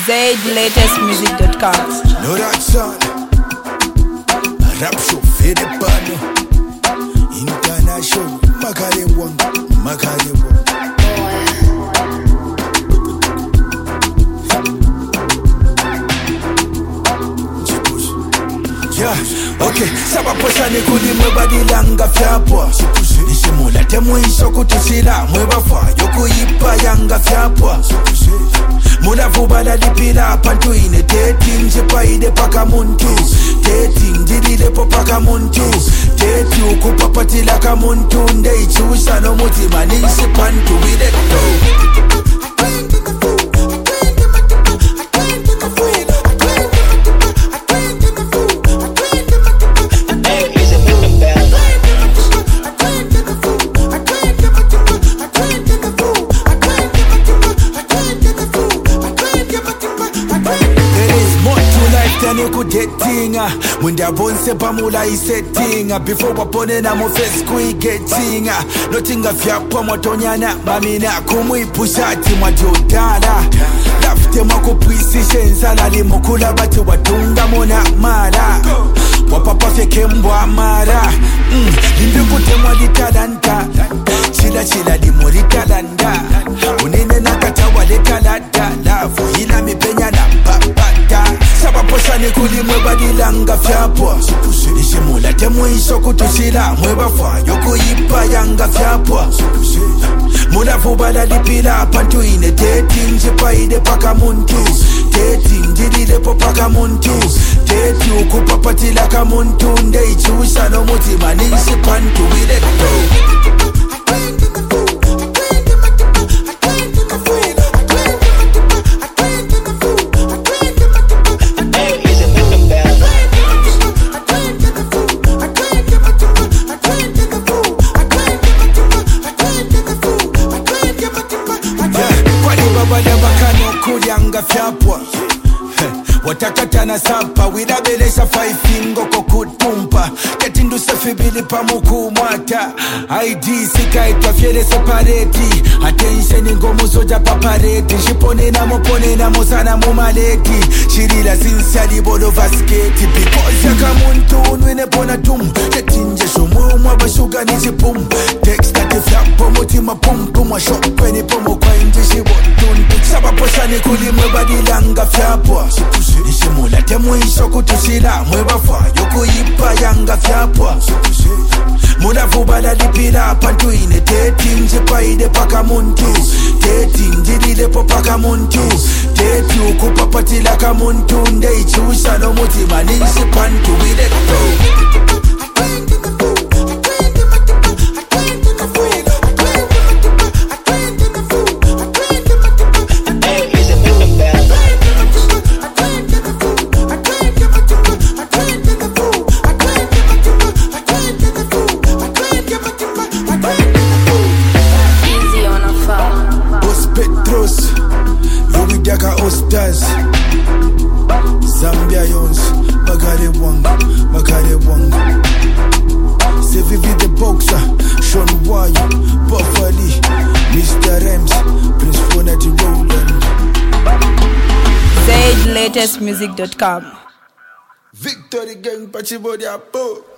ZLatestmusic.com. No that son. Rap show fede pano. International Makare one. Yeah, okay. Saba posane kuli mwebadi langa fyapwa. Nishimula temu isho kutusila mwebafa. Yoku ipa yanga fyapwa. Mula fubala dipila pantu ine dating jipa ide paka muntu. Dating didile po paka muntu. Date you kupapatila ka muntu. Nde ichusha no mutima nisi pantu ide to. Kudetinga Mwenda bonse pamula isetinga Before wapone na mufes kuigetinga Notinga fyapwa mwatonyana Mamina kumwipushati mwajodala Lafte mwakupwisi shenzala Limukula bati watunga mona mara Wapapa feke mbwa mara Limbikute mwali talanta Chila limuri talanda Unene nakata wale talada Lavu hila mipenya na papata Saba posane kuli mwebadi langa fyapwa Nishimula temu isho kutusila mwebafa Yoku ipa yanga fyapwa Mula fubala dipila pantu ine dating jipa ide paka muntu Dating didile po paka muntu Date you kupapatila ka muntu Nde ichusha no mutima nisi pantu ide to. Kulyanga fyapwa watakatana sapa widabelesha faifingo kokutumpa ketinduse fibili pamukumwata ID sikaitwa fyele separeti attention ngomu soja papareti shipone na musana mumaleti shirila sinsiali bolo vasketi because yakamuntu unwine pona tum ketinje shumu abashuga nijipum text ati fyapo mutima pum wa shopeni pomo kwa inji shibotun saba posane kuli mwebadi langa fyapwa Nishimula temu isho kutusila mwebafa Yoku ipa yanga fyapwa Mula fubala dipila pantu ine dating jipa ide paka muntu Dating didile po paka muntu Date you kupapatila ka muntu Nde ichusha no mutima nisi pantu ide to. Ostaz Zambia Yons Makare Wanga C'est Vivi the Boxer Sean Wire Buffali Mr. Rems Prince Fonati Roland ZLatestmusic.com. Victory Gang Pachibodi Apo